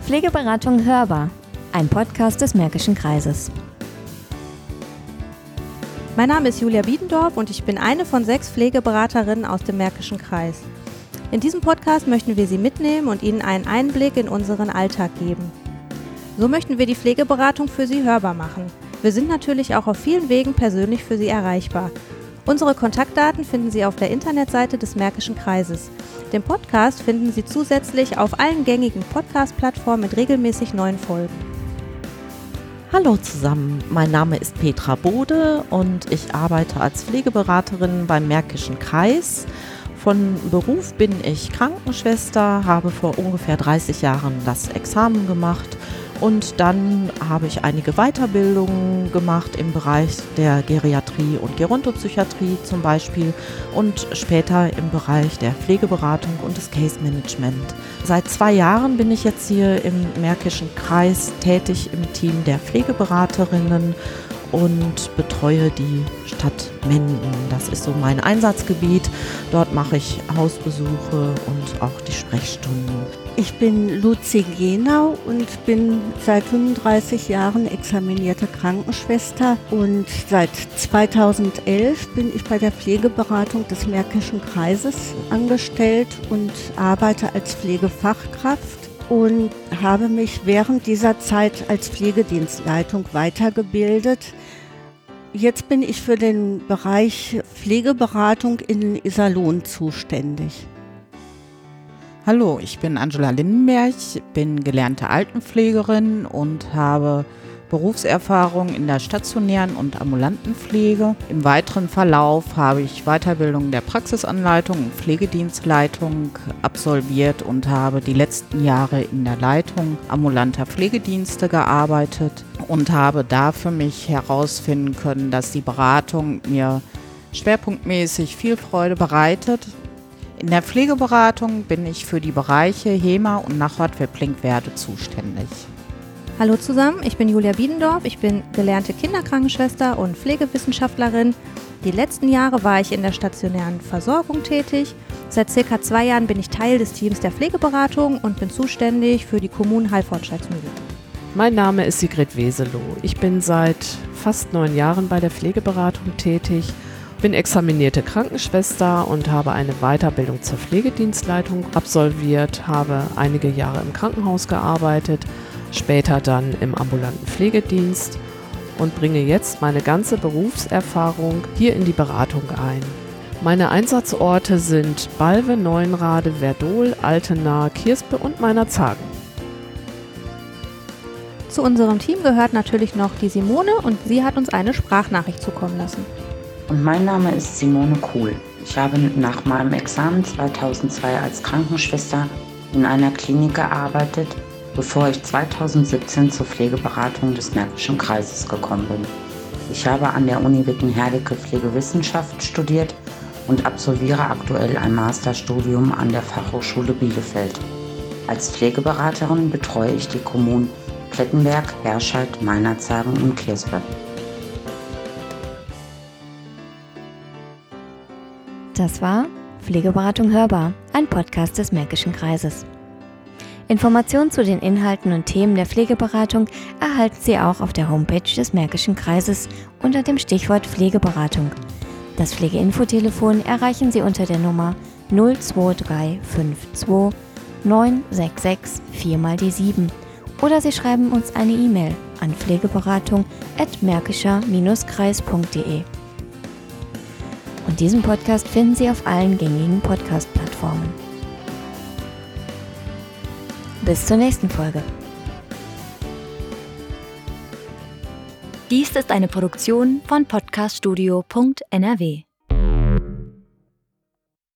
Pflegeberatung hörbar, ein Podcast des Märkischen Kreises. Mein Name ist Julia Biedendorf und ich bin eine von 6 Pflegeberaterinnen aus dem Märkischen Kreis. In diesem Podcast möchten wir Sie mitnehmen und Ihnen einen Einblick in unseren Alltag geben. So möchten wir die Pflegeberatung für Sie hörbar machen. Wir sind natürlich auch auf vielen Wegen persönlich für Sie erreichbar. Unsere Kontaktdaten finden Sie auf der Internetseite des Märkischen Kreises. Den Podcast finden Sie zusätzlich auf allen gängigen Podcast-Plattformen mit regelmäßig neuen Folgen. Hallo zusammen, mein Name ist Petra Bode und ich arbeite als Pflegeberaterin beim Märkischen Kreis. Von Beruf bin ich Krankenschwester, habe vor ungefähr 30 Jahren das Examen gemacht und dann habe ich einige Weiterbildungen gemacht im Bereich der Geriatrie und Gerontopsychiatrie zum Beispiel und später im Bereich der Pflegeberatung und des Case Management. Seit 2 Jahren bin ich jetzt hier im Märkischen Kreis tätig im Team der Pflegeberaterinnen und betreue die Stadt Menden. Das ist so mein Einsatzgebiet. Dort mache ich Hausbesuche und auch die Sprechstunden. Ich bin Luzi Genau und bin seit 35 Jahren examinierte Krankenschwester und seit 2011 bin ich bei der Pflegeberatung des Märkischen Kreises angestellt und arbeite als Pflegefachkraft und habe mich während dieser Zeit als Pflegedienstleitung weitergebildet. Jetzt bin ich für den Bereich Pflegeberatung in Iserlohn zuständig. Hallo, ich bin Angela Lindenberg, bin gelernte Altenpflegerin und habe Berufserfahrung in der stationären und ambulanten Pflege. Im weiteren Verlauf habe ich Weiterbildung der Praxisanleitung und Pflegedienstleitung absolviert und habe die letzten Jahre in der Leitung ambulanter Pflegedienste gearbeitet und habe da für mich herausfinden können, dass die Beratung mir schwerpunktmäßig viel Freude bereitet. In der Pflegeberatung bin ich für die Bereiche HEMA und Nachwart-Verpflegwerde zuständig. Hallo zusammen, ich bin Julia Biedendorf, ich bin gelernte Kinderkrankenschwester und Pflegewissenschaftlerin. Die letzten Jahre war ich in der stationären Versorgung tätig. Seit ca. 2 Jahren bin ich Teil des Teams der Pflegeberatung und bin zuständig für die Kommunen Heilvorschlagsmühle. Mein Name ist Sigrid Weselow. Ich bin seit fast 9 Jahren bei der Pflegeberatung tätig, bin examinierte Krankenschwester und habe eine Weiterbildung zur Pflegedienstleitung absolviert, habe einige Jahre im Krankenhaus gearbeitet, später dann im ambulanten Pflegedienst und bringe jetzt meine ganze Berufserfahrung hier in die Beratung ein. Meine Einsatzorte sind Balve, Neuenrade, Werdohl, Altena, Kirspe und Meinerzhagen. Zu unserem Team gehört natürlich noch die Simone und sie hat uns eine Sprachnachricht zukommen lassen. Und mein Name ist Simone Kuhl. Ich habe nach meinem Examen 2002 als Krankenschwester in einer Klinik gearbeitet, bevor ich 2017 zur Pflegeberatung des Märkischen Kreises gekommen bin. Ich habe an der Uni Witten-Herdecke Pflegewissenschaft studiert und absolviere aktuell ein Masterstudium an der Fachhochschule Bielefeld. Als Pflegeberaterin betreue ich die Kommunen Plettenberg, Herscheid, Meinerzhagen und Kirspe. Das war Pflegeberatung hörbar, ein Podcast des Märkischen Kreises. Informationen zu den Inhalten und Themen der Pflegeberatung erhalten Sie auch auf der Homepage des Märkischen Kreises unter dem Stichwort Pflegeberatung. Das Pflegeinfotelefon erreichen Sie unter der Nummer 02352 966 4x7 oder Sie schreiben uns eine E-Mail an pflegeberatung@märkischer-kreis.de. Und diesen Podcast finden Sie auf allen gängigen Podcast-Plattformen. Bis zur nächsten Folge. Dies ist eine Produktion von podcaststudio.nrw.